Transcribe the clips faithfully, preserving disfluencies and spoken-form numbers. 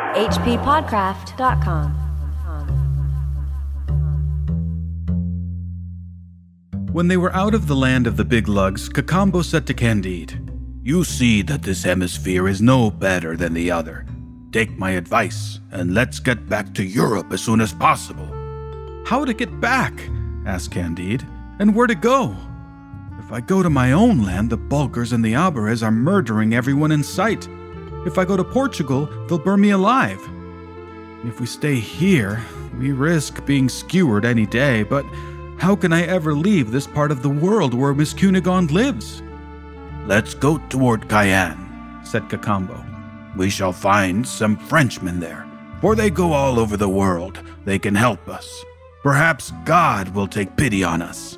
h p podcraft dot com. When they were out of the land of the big lugs, Cacambo said to Candide, "You see that this hemisphere is no better than the other. Take my advice, and let's get back to Europe as soon as possible." "How to get back?" asked Candide. "And where to go? If I go to my own land, the Bulgars and the Albares are murdering everyone in sight. If I go to Portugal, they'll burn me alive. If we stay here, we risk being skewered any day, but how can I ever leave this part of the world where Miss Cunegonde lives?" "Let's go toward Cayenne," said Cacambo. "We shall find some Frenchmen there, for they go all over the world. They can help us. Perhaps God will take pity on us."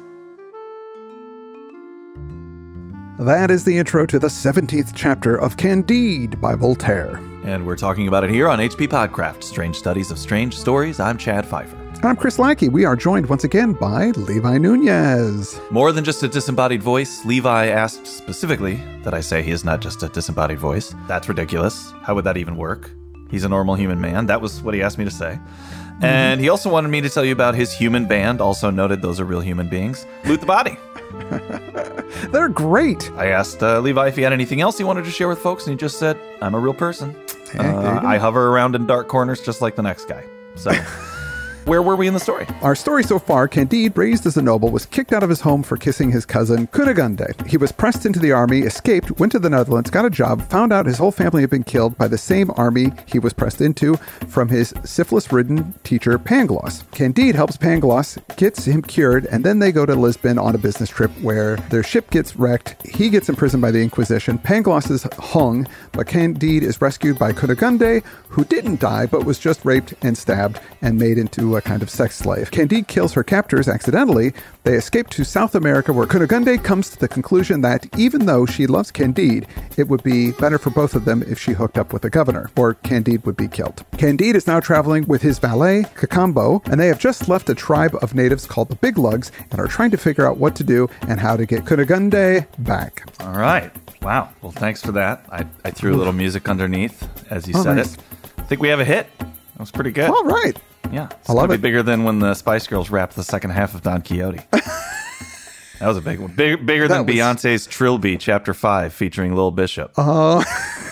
That is the intro to the seventeenth chapter of Candide by Voltaire. And we're talking about it here on H P Podcraft, Strange Studies of Strange Stories. I'm Chad Pfeiffer. I'm Chris Lackey. We are joined once again by Levi Nunez. More than just a disembodied voice, Levi asked specifically that I say he is not just a disembodied voice. That's ridiculous. How would that even work? He's a normal human man. That was what he asked me to say. Mm-hmm. And he also wanted me to tell you about his human band, also noted those are real human beings, Loot the Body. They're great. I asked uh, Levi if he had anything else he wanted to share with folks, and he just said, "I'm a real person. Hey, uh, I hover around in dark corners just like the next guy." So... Where were we in the story? Our story so far, Candide, raised as a noble, was kicked out of his home for kissing his cousin, Cunegonde. He was pressed into the army, escaped, went to the Netherlands, got a job, found out his whole family had been killed by the same army he was pressed into from his syphilis-ridden teacher, Pangloss. Candide helps Pangloss, gets him cured, and then they go to Lisbon on a business trip where their ship gets wrecked, he gets imprisoned by the Inquisition, Pangloss is hung, but Candide is rescued by Cunegonde, who didn't die, but was just raped and stabbed and made into a kind of sex slave. Candide kills her captors accidentally. They escape to South America, where Cunegonde comes to the conclusion that even though she loves Candide, it would be better for both of them if she hooked up with the governor, or Candide would be killed. Candide is now traveling with his valet, Cacambo, and they have just left a tribe of natives called the Big Lugs and are trying to figure out what to do and how to get Cunegonde back. All right. Wow. Well, thanks for that. I, I threw a little music underneath as you oh, said nice. it. I think we have a hit. That was pretty good. All right. Yeah. It's I love be it. Bigger than when the Spice Girls rapped the second half of Don Quixote. That was a big one. Big, bigger than was... Beyonce's Trilby, Chapter five, featuring Lil Bishop. Uh...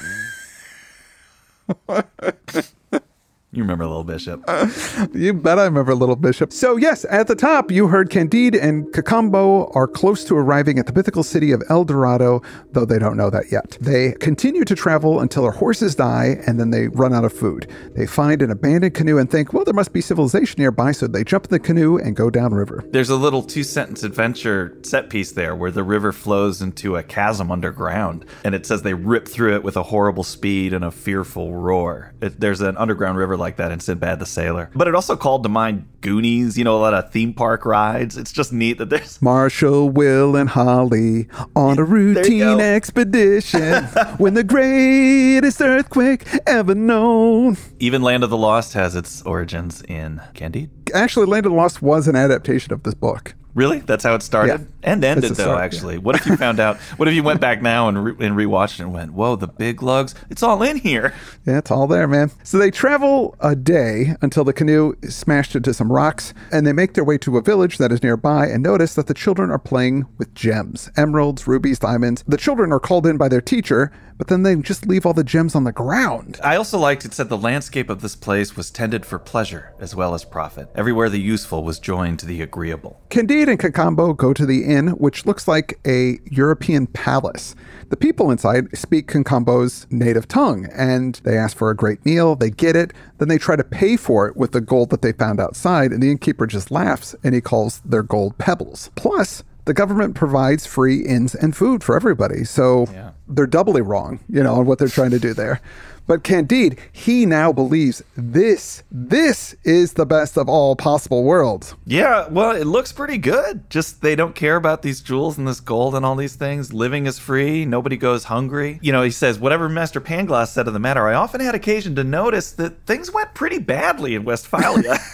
You remember Little Bishop. You bet I remember Little Bishop. So yes, at the top, you heard Candide and Cacambo are close to arriving at the mythical city of El Dorado, though they don't know that yet. They continue to travel until their horses die, and then they run out of food. They find an abandoned canoe and think, well, there must be civilization nearby, so they jump in the canoe and go downriver. There's a little two-sentence adventure set piece there where the river flows into a chasm underground, and it says they rip through it with a horrible speed and a fearful roar. It, there's an underground river like that in Sinbad the Sailor. But it also called to mind Goonies, you know, a lot of theme park rides. It's just neat that there's... Marshall, Will, and Holly on a routine expedition when the greatest earthquake ever known. Even Land of the Lost has its origins in Candide. Actually, Land of the Lost was an adaptation of this book. Really? That's how it started? Yeah. And ended, though, start, actually. Yeah. What if you found out, what if you went back now and, re- and rewatched it and went, whoa, the Big Lugs, it's all in here. Yeah, it's all there, man. So they travel a day until the canoe is smashed into some rocks, and they make their way to a village that is nearby and notice that the children are playing with gems, emeralds, rubies, diamonds. The children are called in by their teacher, but then they just leave all the gems on the ground. I also liked it said the landscape of this place was tended for pleasure as well as profit. Everywhere the useful was joined to the agreeable. Candide and Cacambo go to the inn, which looks like a European palace. The people inside speak Cacambo's native tongue, and they ask for a great meal, they get it, then they try to pay for it with the gold that they found outside, and the innkeeper just laughs, and he calls their gold pebbles. Plus, the government provides free inns and food for everybody, so yeah. They're doubly wrong, you know, on what they're trying to do there. But Candide, he now believes this, this is the best of all possible worlds. Yeah, well, it looks pretty good. Just they don't care about these jewels and this gold and all these things. Living is free. Nobody goes hungry. You know, he says, whatever Master Pangloss said of the matter, I often had occasion to notice that things went pretty badly in Westphalia.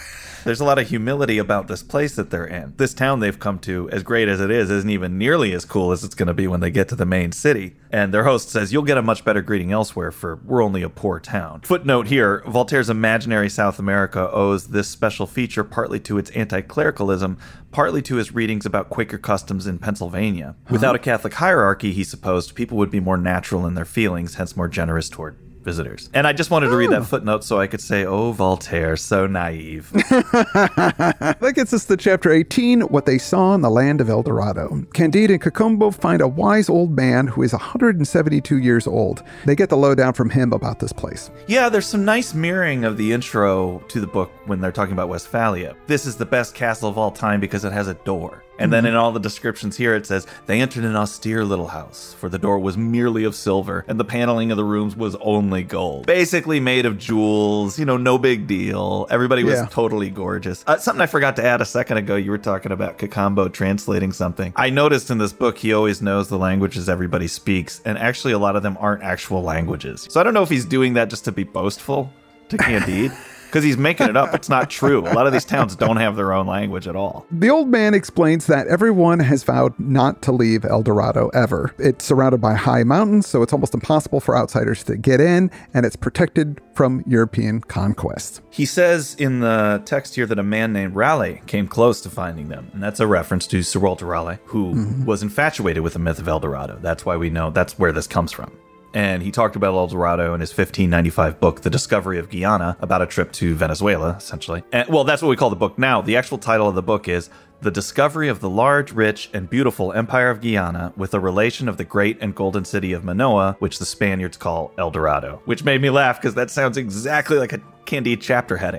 There's a lot of humility about this place that they're in. This town they've come to, as great as it is, isn't even nearly as cool as it's going to be when they get to the main city. And their host says, you'll get a much better greeting elsewhere, for we're only a poor town. Footnote here, Voltaire's imaginary South America owes this special feature partly to its anti-clericalism, partly to his readings about Quaker customs in Pennsylvania. Huh? Without a Catholic hierarchy, he supposed, people would be more natural in their feelings, hence more generous toward visitors. And I just wanted to oh. read that footnote so I could say, oh, Voltaire, so naive. That gets us to chapter eighteen, What They Saw in the Land of El Dorado. Candide and Cacambo find a wise old man who is one hundred seventy-two years old. They get the lowdown from him about this place. Yeah, there's some nice mirroring of the intro to the book when they're talking about Westphalia. This is the best castle of all time because it has a door. And then in all the descriptions here, it says, they entered an austere little house, for the door was merely of silver, and the paneling of the rooms was only gold. Basically made of jewels, you know, no big deal. Everybody was yeah. totally gorgeous. Uh, something I forgot to add a second ago, you were talking about Cacambo translating something. I noticed in this book, he always knows the languages everybody speaks, and actually a lot of them aren't actual languages. So I don't know if he's doing that just to be boastful to Candide. Because he's making it up. It's not true. A lot of these towns don't have their own language at all. The old man explains that everyone has vowed not to leave El Dorado ever. It's surrounded by high mountains, so it's almost impossible for outsiders to get in, and it's protected from European conquest. He says in the text here that a man named Raleigh came close to finding them, and that's a reference to Sir Walter Raleigh, who mm-hmm. was infatuated with the myth of El Dorado. That's why we know that's where this comes from. And he talked about El Dorado in his fifteen ninety-five book, The Discovery of Guyana, about a trip to Venezuela, essentially. And, well, that's what we call the book now. The actual title of the book is The Discovery of the Large, Rich, and Beautiful Empire of Guyana, with a relation of the great and golden city of Manoa, which the Spaniards call El Dorado. Which made me laugh, because that sounds exactly like a Candide chapter heading.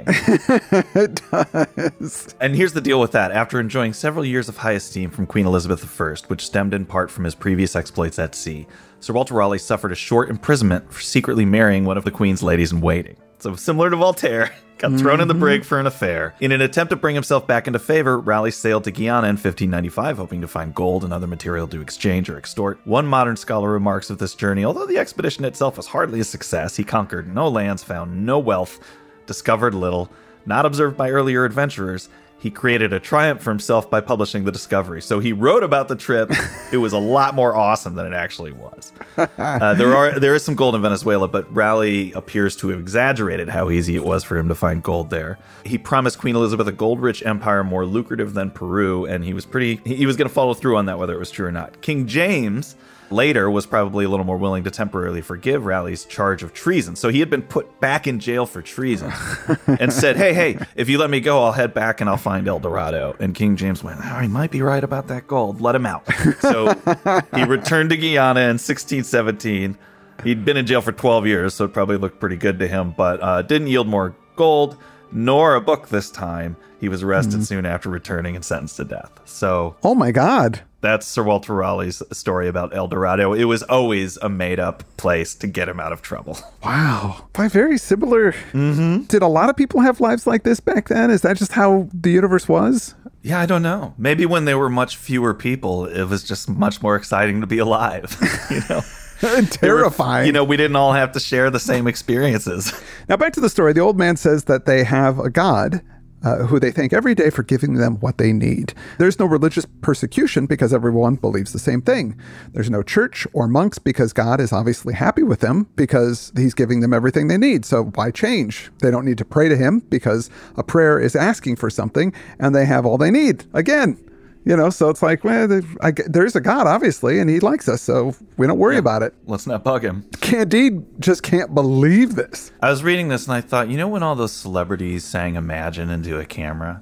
It does. And here's the deal with that. After enjoying several years of high esteem from Queen Elizabeth the First, which stemmed in part from his previous exploits at sea, Sir Walter Raleigh suffered a short imprisonment for secretly marrying one of the Queen's ladies-in-waiting. So similar to Voltaire, got thrown mm-hmm. in the brig for an affair. In an attempt to bring himself back into favor, Raleigh sailed to Guyana in fifteen ninety-five, hoping to find gold and other material to exchange or extort. One modern scholar remarks of this journey, although the expedition itself was hardly a success, he conquered no lands, found no wealth, discovered little, not observed by earlier adventurers. He created a triumph for himself by publishing the discovery. So he wrote about the trip. It was a lot more awesome than it actually was. Uh, there are there is some gold in Venezuela, but Raleigh appears to have exaggerated how easy it was for him to find gold there. He promised Queen Elizabeth a gold-rich empire more lucrative than Peru, and he was pretty he was going to follow through on that, whether it was true or not. King James later was probably a little more willing to temporarily forgive Raleigh's charge of treason. So he had been put back in jail for treason and said, hey, hey, if you let me go, I'll head back and I'll find El Dorado. And King James went, oh, he might be right about that gold. Let him out. So he returned to Guyana in sixteen seventeen. He'd been in jail for twelve years, so it probably looked pretty good to him, but uh, didn't yield more gold, nor a book this time. He was arrested mm. soon after returning and sentenced to death. So, oh my God. That's Sir Walter Raleigh's story about El Dorado. It was always a made-up place to get him out of trouble. Wow. By very similar. Mm-hmm. Did a lot of people have lives like this back then? Is that just how the universe was? Yeah, I don't know. Maybe when there were much fewer people, it was just much more exciting to be alive, you know? Terrifying. Were, you know, we didn't all have to share the same experiences. Now, back to the story. The old man says that they have a god Uh, who they thank every day for giving them what they need. There's no religious persecution because everyone believes the same thing. There's no church or monks because God is obviously happy with them because he's giving them everything they need. So why change? They don't need to pray to him because a prayer is asking for something and they have all they need. Again, you know, so it's like, well, I, there's a God, obviously, and he likes us, so we don't worry yeah, about it. Let's not bug him. Candide just can't believe this. I was reading this and I thought, you know when all those celebrities sang Imagine into a camera?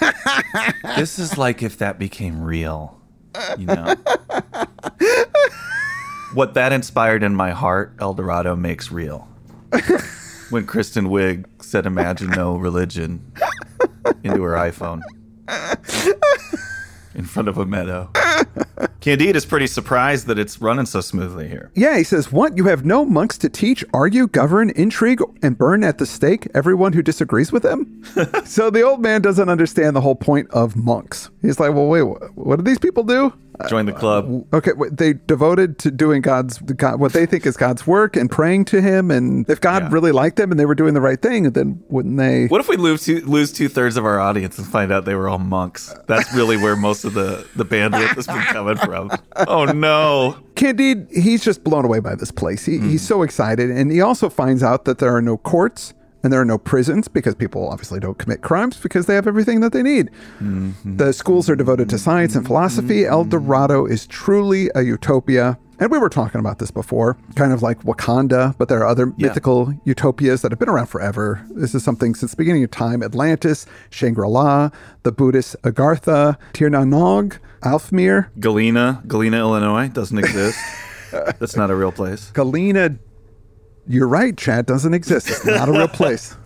This is like if that became real, you know? What that inspired in my heart, El Dorado makes real. When Kristen Wiig said Imagine no religion into her iPhone. In front of a meadow. Candide is pretty surprised that it's running so smoothly here. Yeah, he says, what? You have no monks to teach, argue, govern, intrigue, and burn at the stake everyone who disagrees with them? So the old man doesn't understand the whole point of monks. He's like, well, wait, what do these people do? Join the club. Okay, wait, they devoted to doing God's God, what they think is God's work and praying to Him. And if God Yeah. really liked them and they were doing the right thing, then wouldn't they? What if we lose two, lose two thirds of our audience and find out they were all monks? That's really where most of the, the bandwidth has been coming from. Oh, no. Candide, he's just blown away by this place. He, He's so excited. And he also finds out that there are no courts and there are no prisons because people obviously don't commit crimes because they have everything that they need. Mm-hmm. The schools are devoted to science and philosophy. Mm-hmm. El Dorado is truly a utopia. And we were talking about this before, kind of like Wakanda, but there are other Yeah. mythical utopias that have been around forever. This is something since the beginning of time. Atlantis, Shangri-La, the Buddhist Agartha, Tir Na Nog, Alfmere, Galena, Galena, Illinois doesn't exist. That's not a real place. Galena. You're right, Chad, doesn't exist. It's not a real place.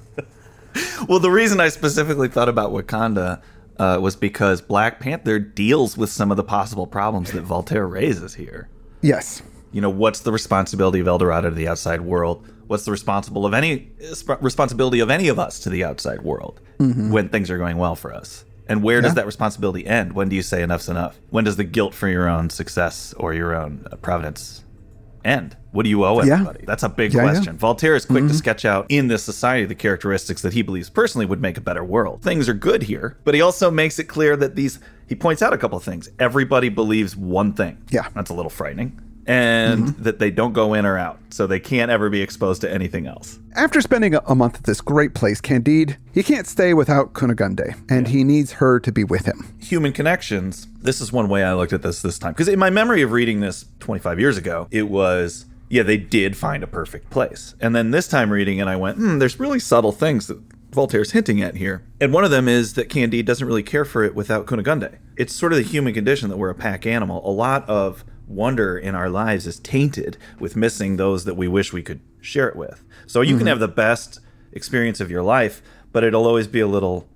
Well, the reason I specifically thought about Wakanda uh, was because Black Panther deals with some of the possible problems that Voltaire raises here. Yes. You know, what's the responsibility of El Dorado to the outside world? What's the responsible of any sp- responsibility of any of us to the outside world mm-hmm. when things are going well for us? And where does Yeah. that responsibility end? When do you say enough's enough? When does the guilt for your own success or your own uh, providence end? What do you owe Yeah. everybody? That's a big Yeah, yeah. question. Voltaire is quick to sketch out in this society the characteristics that he believes personally would make a better world. Things are good here, but he also makes it clear that these, he points out a couple of things. Everybody believes one thing. Yeah. That's a little frightening. And that they don't go in or out, so they can't ever be exposed to anything else. After spending a, a month at this great place, Candide, he can't stay without Cunegonde, and he needs her to be with him. Human connections, this is one way I looked at this this time. Because in my memory of reading this twenty-five years ago, it was, yeah, they did find a perfect place. And then this time reading it, I went, hmm, there's really subtle things that Voltaire's hinting at here. And one of them is that Candide doesn't really care for it without Cunegonde. It's sort of the human condition that we're a pack animal. A lot of wonder in our lives is tainted with missing those that we wish we could share it with. So you mm-hmm. can have the best experience of your life, but it'll always be a little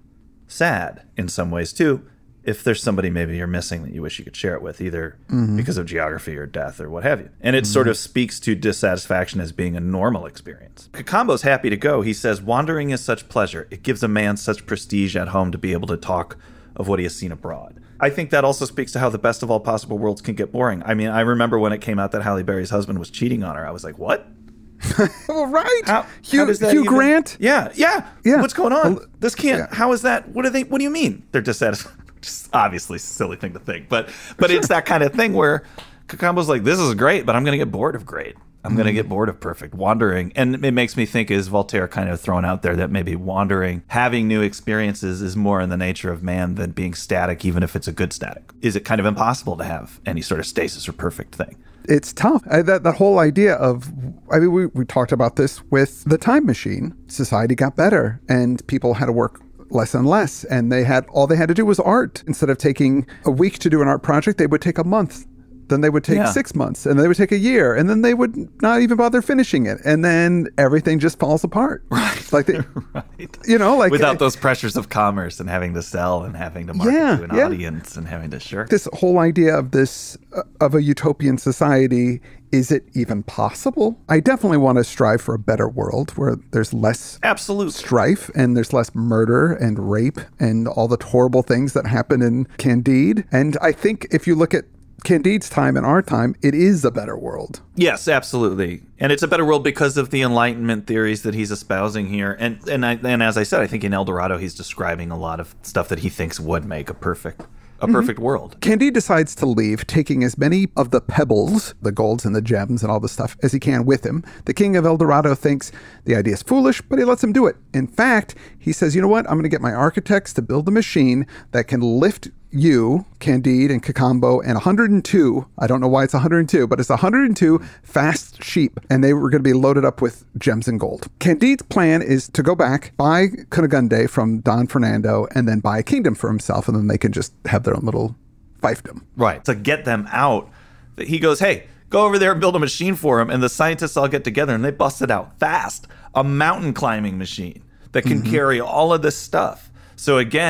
sad in some ways too, if there's somebody maybe you're missing that you wish you could share it with, either mm-hmm. because of geography or death or what have you. And it mm-hmm. sort of speaks to dissatisfaction as being a normal experience. Cacambo's happy to go. He says, wandering is such pleasure. It gives a man such prestige at home to be able to talk of what he has seen abroad. I think that also speaks to how the best of all possible worlds can get boring. I mean, I remember when it came out that Halle Berry's husband was cheating on her. I was like, what? Well, right. How, Hugh, how does that Hugh even, Grant? Yeah, yeah. Yeah. What's going on? Well, this can't, yeah. how is that? What do they, what do you mean? They're dissatisfied. Just obviously a silly thing to think. But, but sure. It's that kind of thing where Cacambo's like, this is great, but I'm going to get bored of great. I'm going to get bored of perfect wandering. And it makes me think, is Voltaire kind of thrown out there that maybe wandering, having new experiences is more in the nature of man than being static, even if it's a good static? Is it kind of impossible to have any sort of stasis or perfect thing? It's tough. I, that, that whole idea of, I mean, we, we talked about this with the time machine. Society got better and people had to work less and less. And they had, all they had to do was art. Instead of taking a week to do an art project, they would take a month. Then they would take yeah. six months and they would take a year and then they would not even bother finishing it. And then everything just falls apart. Right. Like, they, right. you know, like without those pressures of commerce and having to sell and having to market yeah, to an yeah. audience and having to shirk. This whole idea of this, uh, of a utopian society, is it even possible? I definitely want to strive for a better world where there's less absolute strife and there's less murder and rape and all the horrible things that happen in Candide. And I think if you look at Candide's time and our time, it is a better world. Yes, absolutely. And it's a better world because of the Enlightenment theories that he's espousing here. And and, I, and as I said, I think in El Dorado, he's describing a lot of stuff that he thinks would make a perfect a mm-hmm. perfect world. Candide decides to leave, taking as many of the pebbles, the golds and the gems and all the stuff, as he can with him. The king of El Dorado thinks the idea is foolish, but he lets him do it. In fact, he says, you know what? I'm going to get my architects to build a machine that can lift you, Candide, and Cacambo, and one hundred two, I don't know why it's one hundred two, but it's one hundred two fast sheep, and they were going to be loaded up with gems and gold. Candide's plan is to go back, buy Cunegonde from Don Fernando, and then buy a kingdom for himself, and then they can just have their own little fiefdom. Right. To get them out, he goes, hey, go over there and build a machine for him, and the scientists all get together, and they bust it out fast. A mountain climbing machine that can mm-hmm. carry all of this stuff. So again,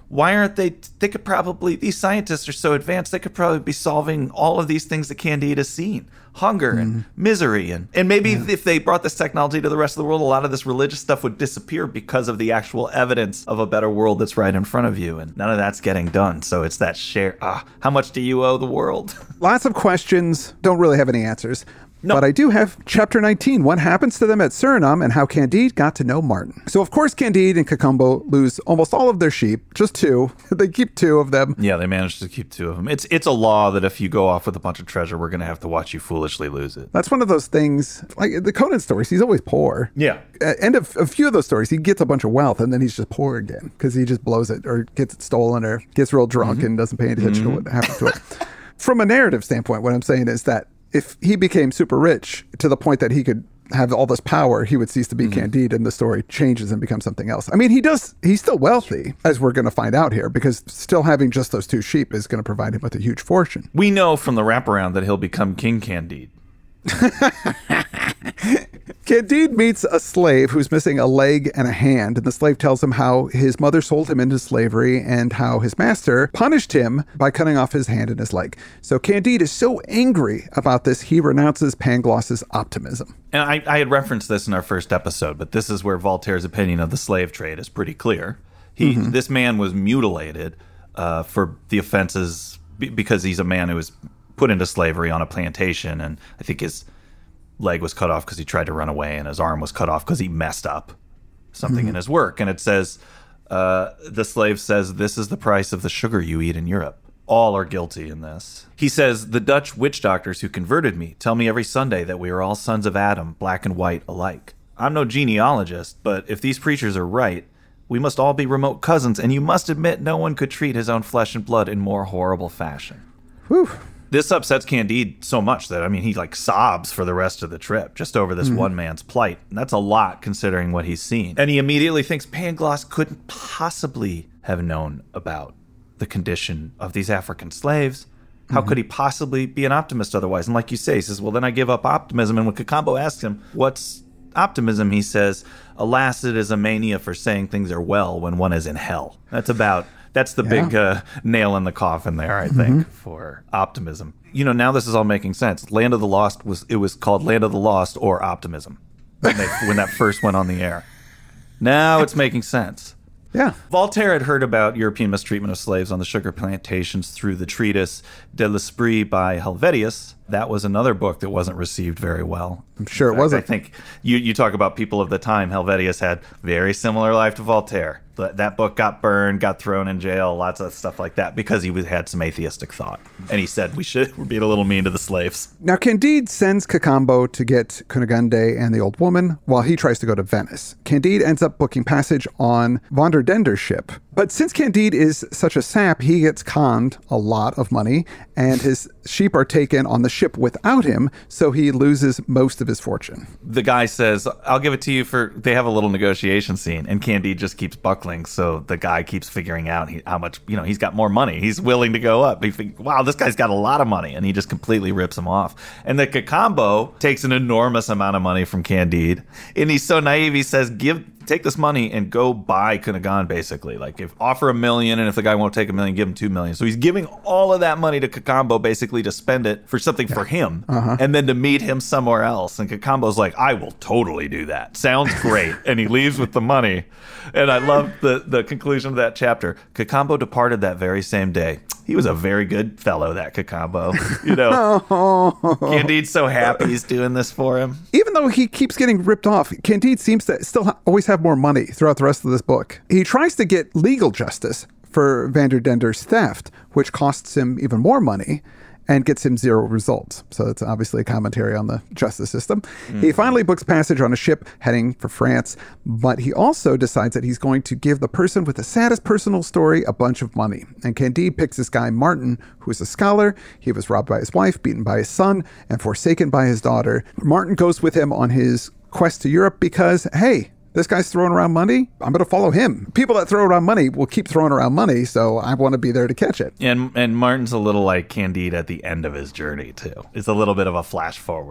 Why aren't they, they could probably, these scientists are so advanced, they could probably be solving all of these things that Candide has seen. Hunger mm. and misery. And, and maybe yeah. if they brought this technology to the rest of the world, a lot of this religious stuff would disappear because of the actual evidence of a better world that's right in front of you. And none of that's getting done. So it's that share, ah, how much do you owe the world? Lots of questions, don't really have any answers. No. But I do have chapter nineteen, what happens to them at Suriname and how Candide got to know Martin. So, of course, Candide and Cacambo lose almost all of their sheep, just two. They keep two of them. Yeah, they managed to keep two of them. It's it's a law that if you go off with a bunch of treasure, we're going to have to watch you foolishly lose it. That's one of those things, like the Conan stories, he's always poor. Yeah. Uh, and a, a few of those stories, he gets a bunch of wealth and then he's just poor again because he just blows it or gets it stolen or gets real drunk mm-hmm. and doesn't pay attention mm-hmm. to what happens to it. From a narrative standpoint, what I'm saying is that if he became super rich to the point that he could have all this power, he would cease to be mm-hmm. Candide and the story changes and becomes something else. I mean, he does, he's still wealthy, as we're going to find out here, because still having just those two sheep is going to provide him with a huge fortune. We know from the wraparound that he'll become King Candide. Candide meets a slave who's missing a leg and a hand, and the slave tells him how his mother sold him into slavery and how his master punished him by cutting off his hand and his leg. So Candide is so angry about this, he renounces Pangloss's optimism. And I, I had referenced this in our first episode, but this is where Voltaire's opinion of the slave trade is pretty clear. He, mm-hmm. This man was mutilated uh, for the offenses b- because he's a man who was put into slavery on a plantation, and I think his leg was cut off because he tried to run away, and his arm was cut off because he messed up something mm-hmm. in his work. And it says, uh, the slave says, "This is the price of the sugar you eat in Europe." All are guilty in this. He says, "The Dutch witch doctors who converted me tell me every Sunday that we are all sons of Adam, black and white alike. I'm no genealogist, but if these preachers are right, we must all be remote cousins, and you must admit no one could treat his own flesh and blood in more horrible fashion." Whew. This upsets Candide so much that, I mean, he like sobs for the rest of the trip just over this mm. one man's plight. And that's a lot considering what he's seen. And he immediately thinks Pangloss couldn't possibly have known about the condition of these African slaves. How mm-hmm. could he possibly be an optimist otherwise? And like you say, he says, well, then I give up optimism. And when Cacambo asks him, what's optimism? He says, alas, it is a mania for saying things are well when one is in hell. That's about... That's the yeah. big uh, nail in the coffin there, I think, mm-hmm. for optimism. You know, now this is all making sense. Land of the Lost was it was called Land of the Lost or Optimism when, they, when that first went on the air. Now it's making sense. Yeah. Voltaire had heard about European mistreatment of slaves on the sugar plantations through the treatise De l'Esprit by Helvetius. That was another book that wasn't received very well. I'm sure fact, it wasn't. I think you, you talk about people of the time. Helvetius had very similar life to Voltaire. That, that book got burned, got thrown in jail, lots of stuff like that, because he was, had some atheistic thought. And he said, we should, we're being a little mean to the slaves. Now, Candide sends Cacambo to get Cunegonde and the old woman while he tries to go to Venice. Candide ends up booking passage on Vanderdender's ship. But since Candide is such a sap, he gets conned a lot of money, and his sheep are taken on the ship without him, so he loses most of his fortune. The guy says, I'll give it to you for... They have a little negotiation scene, and Candide just keeps buckling, so the guy keeps figuring out he, how much... You know, he's got more money. He's willing to go up. He thinks, wow, this guy's got a lot of money, and he just completely rips him off. And the Cacambo takes an enormous amount of money from Candide, and he's so naive, he says, give... take this money and go buy Cunegonde, basically. Like, if offer a million, and if the guy won't take a million, give him two million. So he's giving all of that money to Cacambo, basically, to spend it for something yeah. for him, uh-huh. and then to meet him somewhere else. And Cacambo's like, I will totally do that. Sounds great. And he leaves with the money. And I love the, the conclusion of that chapter. Cacambo departed that very same day. He was a very good fellow, that Cacambo. You know, Candide's so happy he's doing this for him. Even though he keeps getting ripped off, Candide seems to still ha- always have more money throughout the rest of this book. He tries to get legal justice for Vanderdender's theft, which costs him even more money and gets him zero results. So it's obviously a commentary on the justice system. Mm-hmm. He finally books passage on a ship heading for France, but he also decides that he's going to give the person with the saddest personal story a bunch of money. And Candide picks this guy, Martin, who is a scholar. He was robbed by his wife, beaten by his son, and forsaken by his daughter. Martin goes with him on his quest to Europe because, hey, this guy's throwing around money. I'm going to follow him. People that throw around money will keep throwing around money, so I want to be there to catch it. And and Martin's a little like Candide at the end of his journey, too. It's a little bit of a flash forward.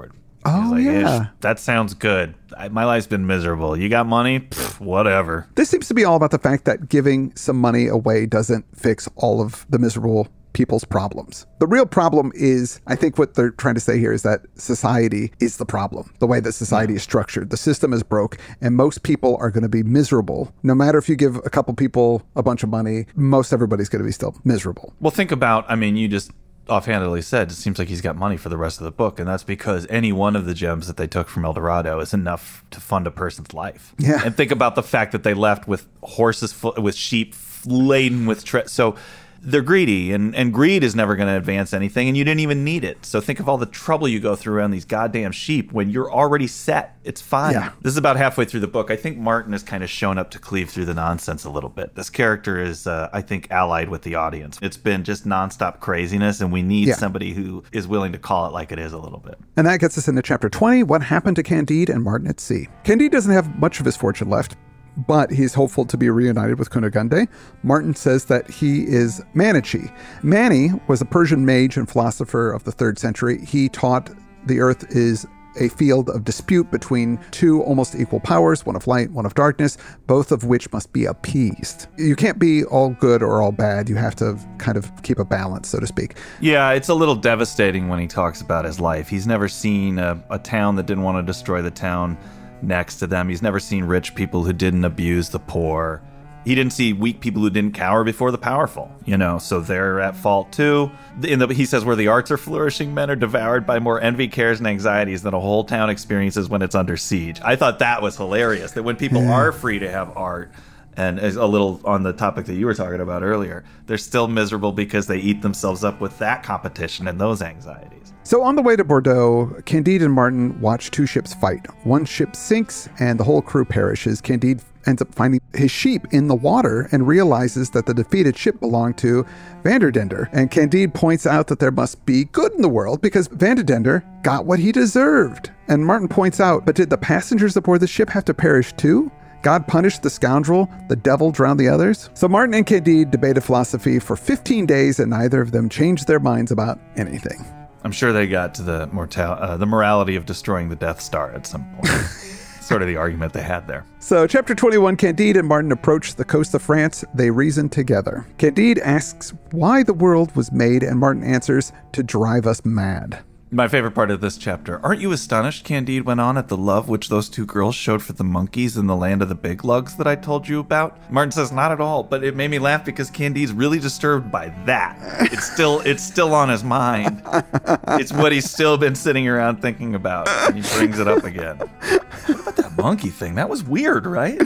Oh, like, yeah. "Ish, that sounds good. I, my life's been miserable. You got money? Pfft, whatever." This seems to be all about the fact that giving some money away doesn't fix all of the miserable people's problems. The real problem is, I think what they're trying to say here is that society is the problem. The way that society is structured. The system is broke, and most people are going to be miserable. No matter if you give a couple people a bunch of money, most everybody's going to be still miserable. Well, think about, I mean, you just offhandedly said, it seems like he's got money for the rest of the book, and that's because any one of the gems that they took from El Dorado is enough to fund a person's life. Yeah. And think about the fact that they left with horses, full, with sheep laden with tre- so they're greedy, and, and greed is never going to advance anything, and you didn't even need it. So think of all the trouble you go through around these goddamn sheep when you're already set. It's fine. Yeah. This is about halfway through the book. I think Martin has kind of shown up to cleave through the nonsense a little bit. This character is, uh, I think, allied with the audience. It's been just nonstop craziness, and we need Yeah. somebody who is willing to call it like it is a little bit. And that gets us into chapter twenty, What Happened to Candide and Martin at Sea. Candide doesn't have much of his fortune left, but he's hopeful to be reunited with Cunegonde. Martin says that he is Manichi. Mani was a Persian mage and philosopher of the third century. He taught the earth is a field of dispute between two almost equal powers, one of light, one of darkness, both of which must be appeased. You can't be all good or all bad. You have to kind of keep a balance, so to speak. Yeah, it's a little devastating when he talks about his life. He's never seen a, a town that didn't want to destroy the town next to them. He's never seen rich people who didn't abuse the poor. He didn't see weak people who didn't cower before the powerful, you know, so they're at fault too. In the, he says where the arts are flourishing, men are devoured by more envy, cares, and anxieties than a whole town experiences when it's under siege. I thought that was hilarious, that when people Yeah. are free to have art, and a little on the topic that you were talking about earlier, they're still miserable because they eat themselves up with that competition and those anxieties. So on the way to Bordeaux, Candide and Martin watch two ships fight. One ship sinks and the whole crew perishes. Candide ends up finding his sheep in the water and realizes that the defeated ship belonged to Vanderdender. And Candide points out that there must be good in the world because Vanderdender got what he deserved. And Martin points out, but did the passengers aboard the ship have to perish too? God punished the scoundrel, the devil drowned the others. So Martin and Candide debated philosophy for fifteen days and neither of them changed their minds about anything. I'm sure they got to the mortal, uh, the morality of destroying the Death Star at some point. Sort of the argument they had there. So chapter twenty-one, Candide and Martin approach the coast of France. They reason together. Candide asks why the world was made and Martin answers, to drive us mad. My favorite part of this chapter. Aren't you astonished, Candide went on, at the love which those two girls showed for the monkeys in the land of the big lugs that I told you about? Martin says, not at all, but it made me laugh because Candide's really disturbed by that. It's still it's still on his mind. It's what he's still been sitting around thinking about, and he brings it up again. What about that monkey thing? That was weird, right?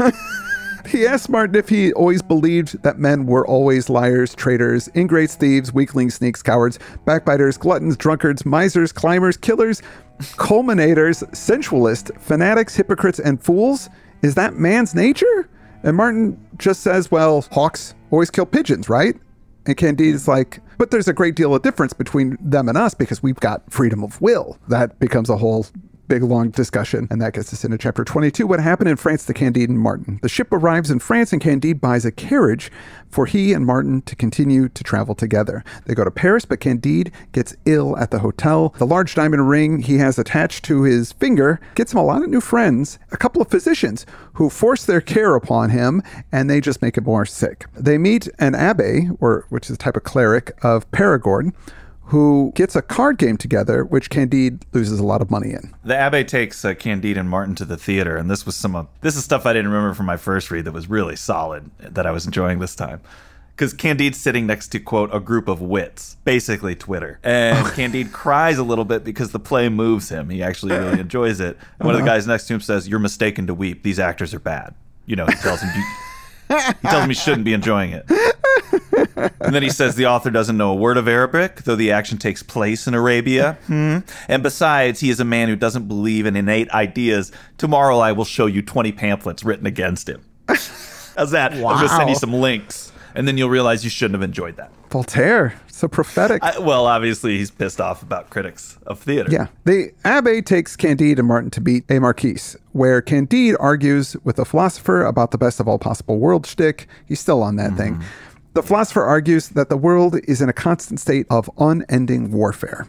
He asked Martin if he always believed that men were always liars, traitors, ingrates, thieves, weaklings, sneaks, cowards, backbiters, gluttons, drunkards, misers, climbers, killers, culminators, sensualists, fanatics, hypocrites, and fools. Is that man's nature? And Martin just says, well, hawks always kill pigeons, right? And Candide is like, but there's a great deal of difference between them and us because we've got freedom of will. That becomes a whole big, long discussion. And that gets us into chapter twenty-two, What Happened in France to Candide and Martin. The ship arrives in France and Candide buys a carriage for he and Martin to continue to travel together. They go to Paris, but Candide gets ill at the hotel. The large diamond ring he has attached to his finger gets him a lot of new friends, a couple of physicians who force their care upon him, and they just make him more sick. They meet an abbé, or which is a type of cleric of Perigord, who gets a card game together, which Candide loses a lot of money in. The Abbé takes uh, Candide and Martin to the theater, and this was some of this is stuff I didn't remember from my first read that was really solid, that I was enjoying this time. Because Candide's sitting next to, quote, a group of wits, basically Twitter. And Candide cries a little bit because the play moves him. He actually really enjoys it. And one of the guys next to him says, you're mistaken to weep. These actors are bad. You know, he tells him, you, he tells him he shouldn't be enjoying it. And then he says the author doesn't know a word of Arabic, though the action takes place in Arabia. Hmm. And besides, he is a man who doesn't believe in innate ideas. Tomorrow I will show you twenty pamphlets written against him. How's that? Wow. I'm going to send you some links, and then you'll realize you shouldn't have enjoyed that. Voltaire, so prophetic. I, well, obviously, he's pissed off about critics of theater. Yeah. The Abbé takes Candide and Martin to beat a marquise, where Candide argues with the philosopher about the best of all possible world shtick. He's still on that mm-hmm. thing. The philosopher argues that the world is in a constant state of unending warfare.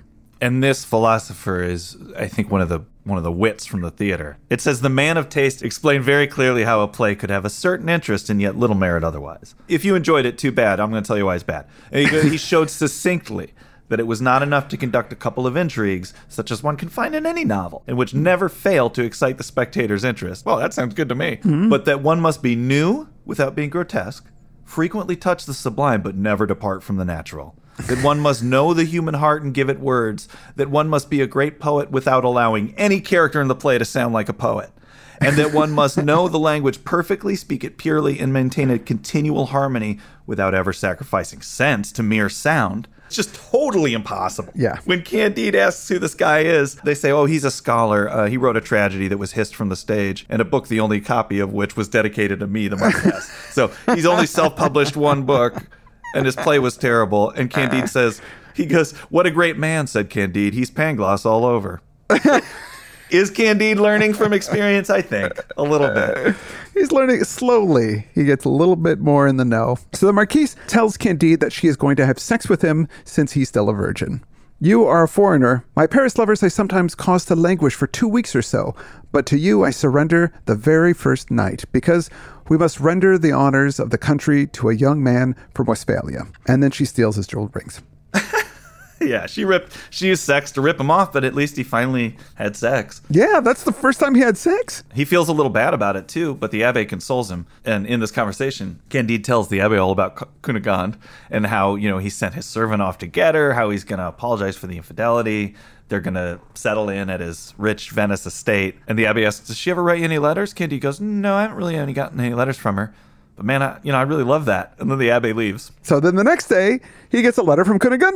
And this philosopher is, I think, one of the one of the wits from the theater. It says, the man of taste explained very clearly how a play could have a certain interest and yet little merit otherwise. If you enjoyed it, too bad. I'm going to tell you why it's bad. And he, he showed succinctly that it was not enough to conduct a couple of intrigues, such as one can find in any novel, and which never fail to excite the spectator's interest. Well, that sounds good to me. Mm-hmm. But that one must be new without being grotesque, frequently touch the sublime but never depart from the natural. That one must know the human heart and give it words. That one must be a great poet without allowing any character in the play to sound like a poet. And that one must know the language perfectly, speak it purely, and maintain a continual harmony without ever sacrificing sense to mere sound. It's just totally impossible. Yeah. When Candide asks who this guy is, they say, oh, he's a scholar. Uh, he wrote a tragedy that was hissed from the stage, and a book the only copy of which was dedicated to me, the Marquess. So he's only self-published one book, and his play was terrible. And Candide says, he goes, what a great man, said Candide. He's Pangloss all over. Is Candide learning from experience? I think a little bit. He's learning slowly. He gets a little bit more in the know. So the Marquise tells Candide that she is going to have sex with him since he's still a virgin. You are a foreigner. My Paris lovers I sometimes cause to languish for two weeks or so, but to you I surrender the very first night, because we must render the honors of the country to a young man from Westphalia. And then she steals his jeweled rings. Yeah, she ripped. She used sex to rip him off, but at least he finally had sex. Yeah, that's the first time he had sex. He feels a little bad about it, too, but the Abbé consoles him. And in this conversation, Candide tells the Abbé all about Cunegonde and how, you know, he sent his servant off to get her, how he's going to apologize for the infidelity. They're going to settle in at his rich Venice estate. And the Abbé asks, does she ever write you any letters? Candide goes, no, I haven't really any gotten any letters from her. But man, I, you know, I really love that. And then the Abbé leaves. So then the next day, he gets a letter from Cunegonde.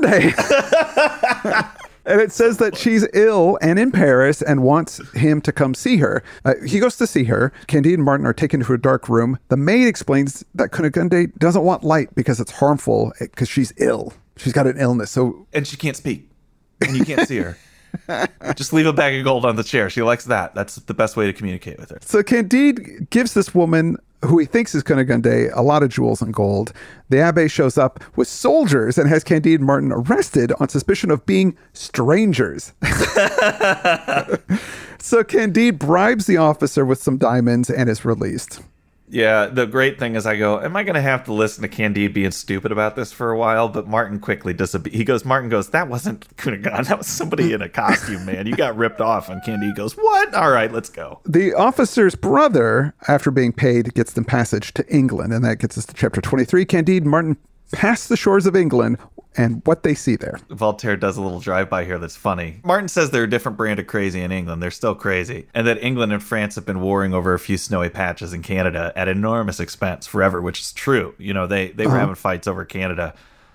And it says that she's ill and in Paris and wants him to come see her. Uh, he goes to see her. Candide and Martin are taken to a dark room. The maid explains that Cunegonde doesn't want light because it's harmful because she's ill. She's got an illness. So And she can't speak. And you can't see her. Just leave a bag of gold on the chair. She likes that. That's the best way to communicate with her. So Candide gives this woman, who he thinks is Cunegonde, a lot of jewels and gold. The Abbé shows up with soldiers and has Candide and Martin arrested on suspicion of being strangers. So Candide bribes the officer with some diamonds and is released. Yeah, the great thing is I go, am I going to have to listen to Candide being stupid about this for a while? But Martin quickly disobeys. He goes, Martin goes, that wasn't Cunegonde. That was somebody in a costume, man. You got ripped off. And Candide goes, what? All right, let's go. The officer's brother, after being paid, gets them passage to England. And that gets us to chapter twenty-three. Candide and Martin pass the shores of England and what they see there. Voltaire does a little drive-by here that's funny. Martin says they're a different brand of crazy in England. They're still crazy. And that England and France have been warring over a few snowy patches in Canada at enormous expense forever, which is true. You know, they, they were uh-huh. having fights over Canada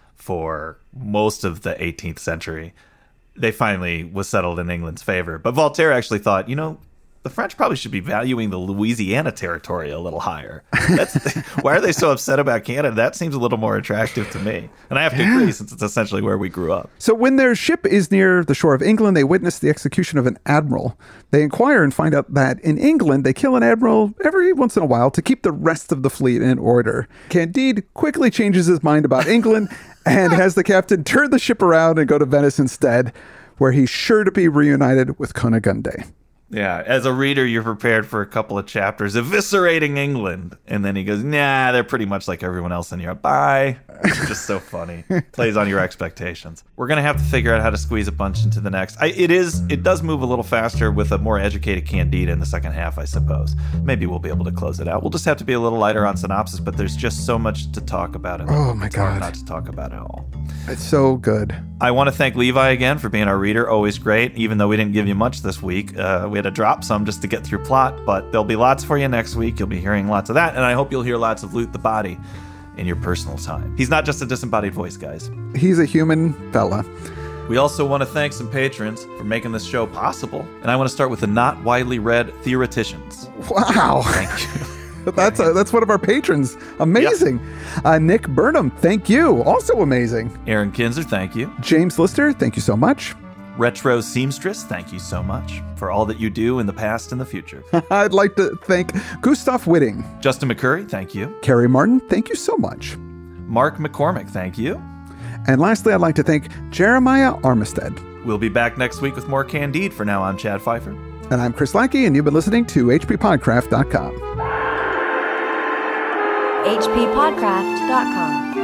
for most of the eighteenth century. They finally was settled in England's favor. But Voltaire actually thought, you know, the French probably should be valuing the Louisiana territory a little higher. That's, why are they so upset about Canada? That seems a little more attractive to me. And I have to yeah. agree, since it's essentially where we grew up. So when their ship is near the shore of England, they witness the execution of an admiral. They inquire and find out that in England, they kill an admiral every once in a while to keep the rest of the fleet in order. Candide quickly changes his mind about England and has the captain turn the ship around and go to Venice instead, where he's sure to be reunited with Cunegonde. Yeah, as a reader, you're prepared for a couple of chapters eviscerating England. And then he goes, nah, they're pretty much like everyone else in Europe. Bye. It's just so funny. Plays on your expectations. We're going to have to figure out how to squeeze a bunch into the next. I, it is, it does move a little faster with a more educated Candide in the second half, I suppose. Maybe we'll be able to close it out. We'll just have to be a little lighter on synopsis, but there's just so much to talk about. In the oh, my it's God. Hard not to talk about it all. It's so good. I want to thank Levi again for being our reader. Always great. Even though we didn't give you much this week, uh, we had to drop some just to get through plot, but there'll be lots for you next week. You'll be hearing lots of that, and I hope you'll hear lots of Loot the Body in your personal time. He's not just a disembodied voice, guys. He's a human fella. We also want to thank some patrons for making this show possible, and I want to start with the not widely read theoreticians. Wow. Thank you. That's a, that's one of our patrons. Amazing. Yep. Uh, Nick Burnham, thank you. Also amazing. Aaron Kinzer, thank you. James Lister, thank you so much. Retro Seamstress, thank you so much for all that you do in the past and the future. I'd like to thank Gustav Whitting. Justin McCurry, thank you. Carrie Martin, thank you so much. Mark McCormick, thank you. And lastly, I'd like to thank Jeremiah Armistead. We'll be back next week with more Candide. For now, I'm Chad Pfeiffer. And I'm Chris Lackey, and you've been listening to H P Podcraft dot com. H P Podcraft dot com.